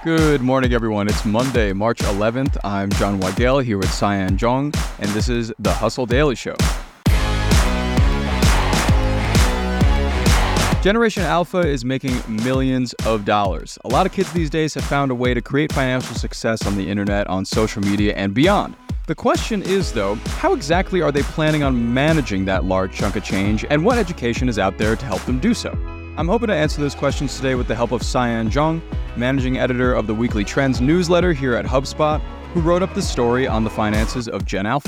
Good morning, everyone. It's Monday, March 11th. I'm John Weigel here with Cyan Zhang, and this is The Hustle Daily Show. Generation Alpha is making millions of dollars. A lot of kids these days have found a way to create financial success on the internet, on social media, and beyond. The question is, though, how exactly are they planning on managing that large chunk of change, and what education is out there to help them do so? I'm hoping to answer those questions today with the help of Cyan Zhang, managing editor of the Weekly Trends newsletter here at HubSpot, who wrote up the story on the finances of Gen Alpha.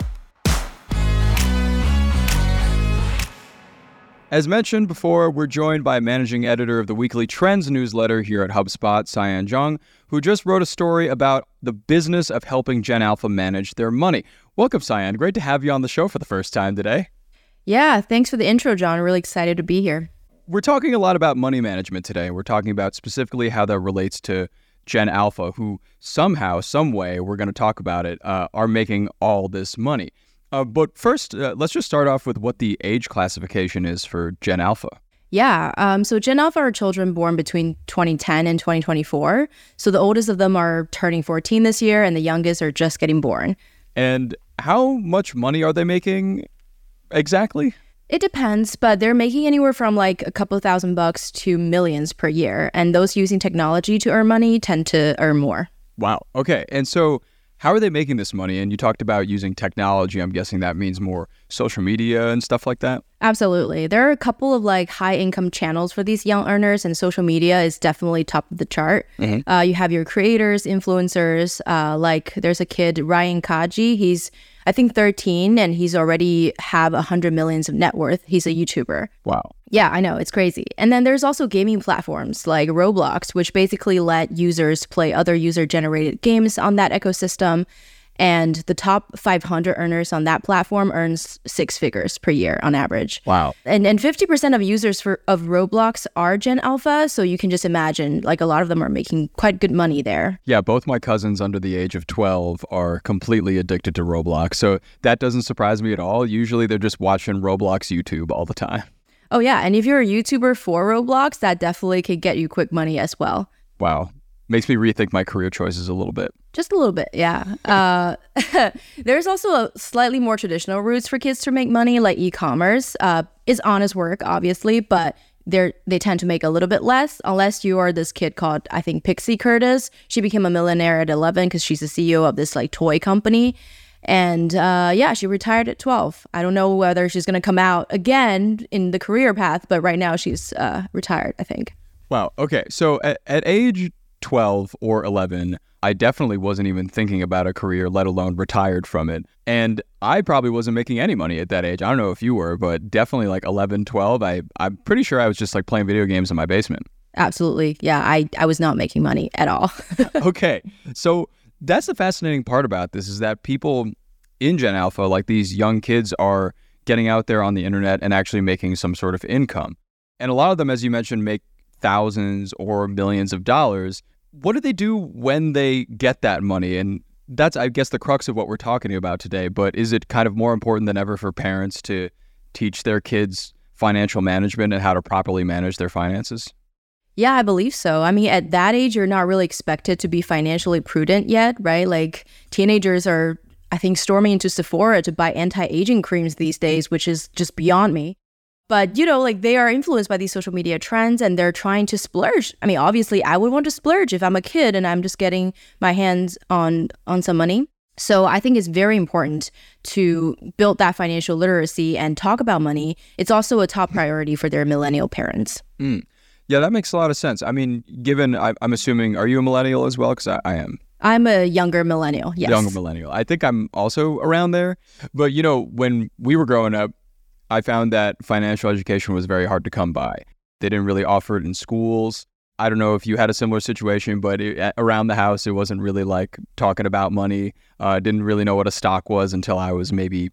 As mentioned before, we're joined by managing editor of the Weekly Trends newsletter here at HubSpot, Cyan Zhang, who just wrote a story about the business of helping Gen Alpha manage their money. Welcome, Cyan. Great to have you on the show for the first time today. Yeah, thanks for the intro, John. Really excited to be here. We're talking a lot about money management today. We're talking about specifically how that relates to Gen Alpha, who somehow, some way, we're going to talk about it, are making all this money. But first, let's just start off with what the age classification is for Gen Alpha. Yeah, so Gen Alpha are children born between 2010 and 2024. So the oldest of them are turning 14 this year, and the youngest are just getting born. And how much money are they making exactly? It depends, but they're making anywhere from like a couple $1,000 to millions per year. And those using technology to earn money tend to earn more. Wow. Okay. And so how are they making this money? And you talked about using technology. I'm guessing that means more social media and stuff like that? Absolutely. There are a couple of like high income channels for these young earners, and social media is definitely top of the chart. Mm-hmm. You have your creators, influencers, like there's a kid, Ryan Kaji. He's, I think, 13, and he's already have 100 millions of net worth. He's a YouTuber. Wow. Yeah, I know. It's crazy. And then there's also gaming platforms like Roblox, which basically let users play other user-generated games on that ecosystem. And the top 500 earners on that platform earns six figures per year on average. Wow. And 50% of users of Roblox are Gen Alpha. So you can just imagine, like, a lot of them are making quite good money there. Yeah, both my cousins under the age of 12 are completely addicted to Roblox. So that doesn't surprise me at all. Usually they're just watching Roblox YouTube all the time. Oh, yeah. And if you're a YouTuber for Roblox, that definitely could get you quick money as well. Wow. Makes me rethink my career choices a little bit. Just a little bit, yeah. There's also a slightly more traditional routes for kids to make money, like e-commerce. Is honest work, obviously, but they tend to make a little bit less, unless you are this kid called, I think, Pixie Curtis. She became a millionaire at 11 because she's the CEO of this like toy company. And she retired at 12. I don't know whether she's going to come out again in the career path, but right now she's retired, I think. Wow. Okay. So at age 12 or 11, I definitely wasn't even thinking about a career, let alone retired from it. And I probably wasn't making any money at that age. I don't know if you were, but definitely like 11, 12, I'm pretty sure I was just like playing video games in my basement. Absolutely. Yeah, I was not making money at all. Okay. So that's the fascinating part about this, is that people in Gen Alpha, like these young kids, are getting out there on the internet and actually making some sort of income. And a lot of them, as you mentioned, make thousands or millions of dollars. What do they do when they get that money? And that's, I guess, the crux of what we're talking about today. But is it kind of more important than ever for parents to teach their kids financial management and how to properly manage their finances? Yeah, I believe so. I mean, at that age, you're not really expected to be financially prudent yet, right? Like teenagers are, I think, storming into Sephora to buy anti-aging creams these days, which is just beyond me. But, you know, like they are influenced by these social media trends and they're trying to splurge. I mean, obviously, I would want to splurge if I'm a kid and I'm just getting my hands on some money. So I think it's very important to build that financial literacy and talk about money. It's also a top priority for their millennial parents. Yeah, that makes a lot of sense. I mean, given, I'm assuming, are you a millennial as well? Because I am. I'm a younger millennial, yes. Younger millennial. I think I'm also around there. But, you know, when we were growing up, I found that financial education was very hard to come by. They didn't really offer it in schools. I don't know if you had a similar situation, but around the house, it wasn't really like talking about money. Didn't really know what a stock was until I was maybe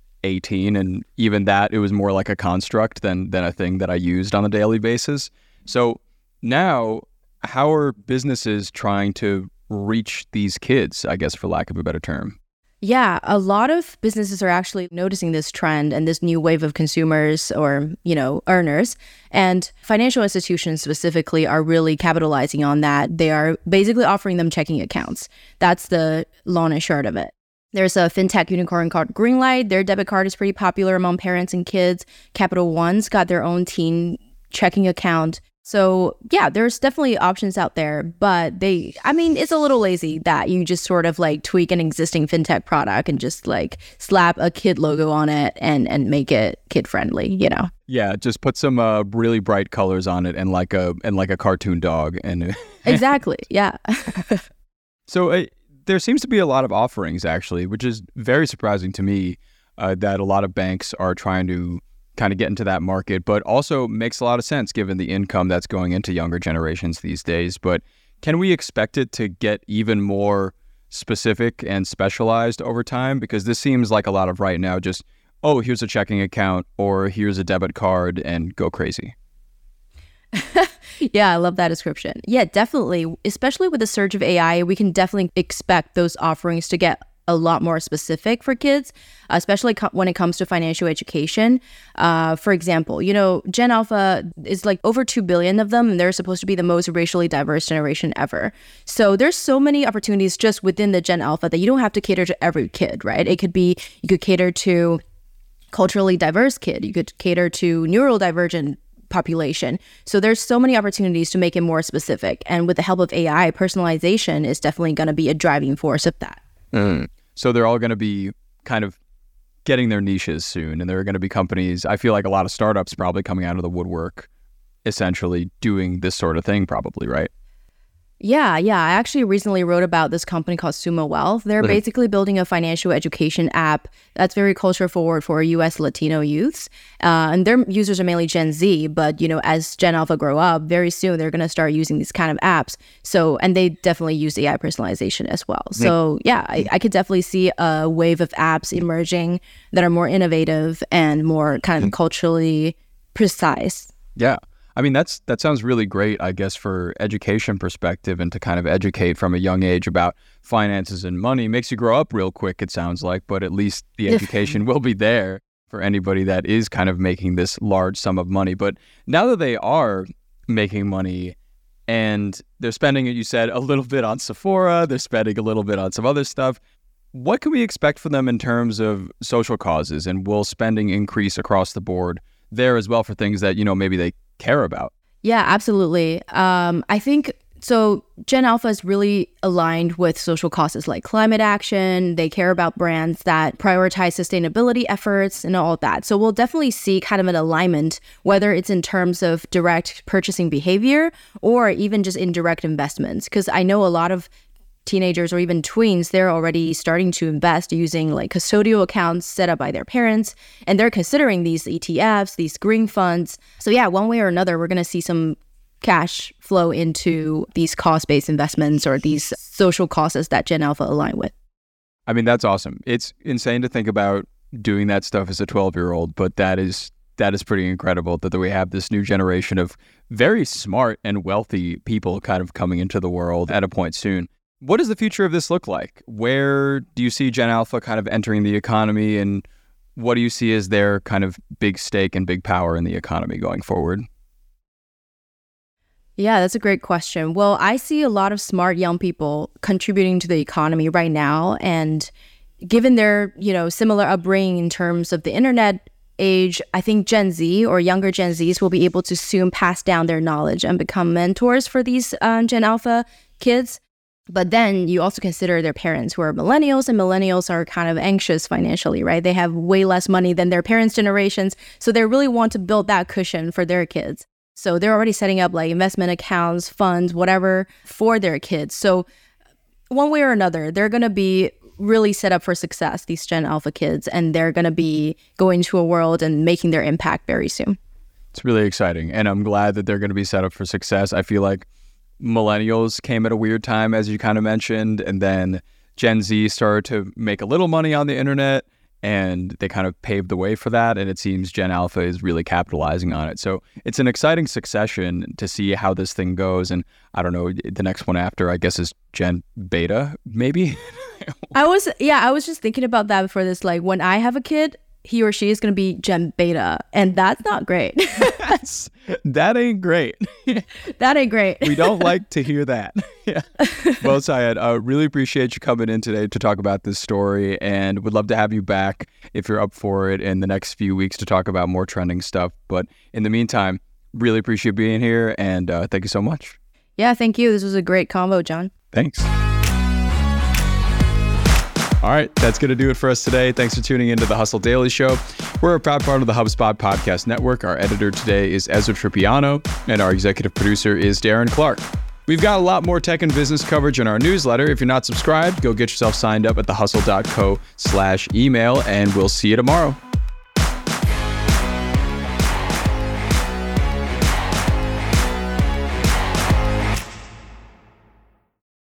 18. And even that, it was more like a construct than a thing that I used on a daily basis. So now, how are businesses trying to reach these kids, I guess, for lack of a better term? Yeah, a lot of businesses are actually noticing this trend and this new wave of consumers or, earners. And financial institutions specifically are really capitalizing on that. They are basically offering them checking accounts. That's the long and short of it. There's a fintech unicorn called Greenlight. Their debit card is pretty popular among parents and kids. Capital One's got their own teen checking account. So yeah, there's definitely options out there, but it's a little lazy that you just sort of like tweak an existing fintech product and just like slap a kid logo on it and make it kid friendly. Yeah, just put some really bright colors on it and like a cartoon dog and Exactly. Yeah. So there seems to be a lot of offerings actually, which is very surprising to me that a lot of banks are trying to kind of get into that market, but also makes a lot of sense given the income that's going into younger generations these days. But can we expect it to get even more specific and specialized over time? Because this seems like a lot of right now just, oh, here's a checking account or here's a debit card and go crazy. Yeah, I love that description. Yeah, definitely. Especially with the surge of AI, we can definitely expect those offerings to get a lot more specific for kids, especially when it comes to financial education. For example, Gen Alpha is like over 2 billion of them, and they're supposed to be the most racially diverse generation ever. So there's so many opportunities just within the Gen Alpha that you don't have to cater to every kid, right? It could be, you could cater to culturally diverse kid, you could cater to neurodivergent population. So there's so many opportunities to make it more specific. And with the help of AI, personalization is definitely going to be a driving force of that. So they're all going to be kind of getting their niches soon. And there are going to be companies, I feel like a lot of startups probably coming out of the woodwork, essentially doing this sort of thing probably, right? Yeah. I actually recently wrote about this company called Sumo Wealth. They're basically building a financial education app that's very culture forward for US Latino youths. And their users are mainly Gen Z, but as Gen Alpha grow up, very soon they're going to start using these kind of apps. So, and they definitely use AI personalization as well. So yeah, I could definitely see a wave of apps emerging that are more innovative and more kind of culturally precise. Yeah. I mean, that sounds really great, I guess, for education perspective and to kind of educate from a young age about finances and money. Makes you grow up real quick, it sounds like, but at least the education will be there for anybody that is kind of making this large sum of money. But now that they are making money and they're spending, you said, a little bit on Sephora, they're spending a little bit on some other stuff, what can we expect from them in terms of social causes? And will spending increase across the board there as well for things that, maybe they care about? Yeah, absolutely. I think so. Gen Alpha is really aligned with social causes like climate action. They care about brands that prioritize sustainability efforts and all of that. So we'll definitely see kind of an alignment, whether it's in terms of direct purchasing behavior or even just indirect investments. Because I know a lot of teenagers or even tweens, they're already starting to invest using like custodial accounts set up by their parents. And they're considering these ETFs, these green funds. So yeah, one way or another, we're going to see some cash flow into these cost-based investments or these social causes that Gen Alpha align with. I mean, that's awesome. It's insane to think about doing that stuff as a 12-year-old, but that is pretty incredible that we have this new generation of very smart and wealthy people kind of coming into the world at a point soon. What does the future of this look like? Where do you see Gen Alpha kind of entering the economy, and what do you see as their kind of big stake and big power in the economy going forward? Yeah, that's a great question. Well, I see a lot of smart young people contributing to the economy right now. And given their, similar upbringing in terms of the internet age, I think Gen Z or younger Gen Zs will be able to soon pass down their knowledge and become mentors for these Gen Alpha kids. But then you also consider their parents who are millennials, and millennials are kind of anxious financially, right? They have way less money than their parents' generations. So they really want to build that cushion for their kids. So they're already setting up like investment accounts, funds, whatever for their kids. So one way or another, they're going to be really set up for success, these Gen Alpha kids, and they're going to be going to a world and making their impact very soon. It's really exciting. And I'm glad that they're going to be set up for success. I feel like millennials came at a weird time, as you kind of mentioned, and then Gen Z started to make a little money on the internet, and they kind of paved the way for that. And it seems Gen Alpha is really capitalizing on it. So it's an exciting succession to see how this thing goes. And I don't know, the next one after, I guess, is Gen Beta, maybe? I was just thinking about that before this. Like, when I have a kid, he or she is going to be Gen Beta, and that's not great. That ain't great. That ain't great. We don't like to hear that. Yeah. Well, Syed, really appreciate you coming in today to talk about this story, and would love to have you back if you're up for it in the next few weeks to talk about more trending stuff. But in the meantime, really appreciate being here, and thank you so much. Yeah, thank you. This was a great combo, John. Thanks. All right, that's going to do it for us today. Thanks for tuning into the Hustle Daily Show. We're a proud part of the HubSpot Podcast Network. Our editor today is Ezra Tripiano, and our executive producer is Darren Clark. We've got a lot more tech and business coverage in our newsletter. If you're not subscribed, go get yourself signed up at thehustle.co/email, and we'll see you tomorrow.